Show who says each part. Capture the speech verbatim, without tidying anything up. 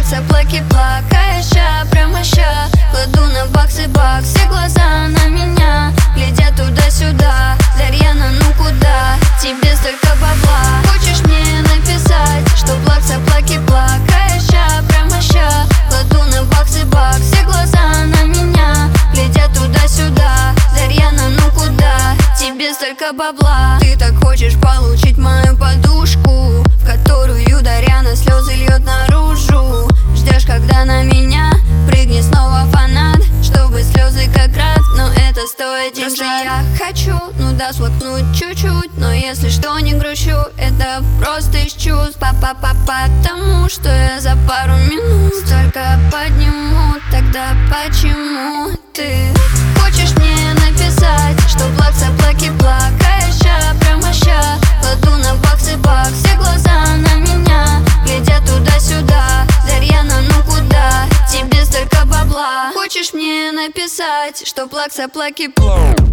Speaker 1: плак-соплаки, плакая ща, прямо ща. Кладу на баксы бак, все глаза на меня глядят туда-сюда. Дарьяна, ну куда? Тебе столько бабла. Хочешь мне написать, что плак-соплаки, плакая ща, прямо ща. Кладу на баксы бак, все глаза на меня глядят туда-сюда. Дарьяна, ну куда? Тебе столько бабла. Ты так хочешь получить мою подушку, в которую Дарьяна слезы льет наружу. Ждешь, когда на меня прыгнет снова фанат, чтобы слезы как град, но это стоит деньжат. Просто я хочу, ну да, сплакнуть чуть-чуть, но если что, не грущу, это просто из чувств. Па-па-па, потому что я за пару минут столько подниму. Тогда почему ты хочешь мне написать, что плак-соплаки, плакая ща, прямо ща. Кладу на баксы бак, все глаза на меня глядят туда-сюда. Дарьяна, ну куда? Тебе столько бабла. Хочешь мне написать, что плак-соплаки,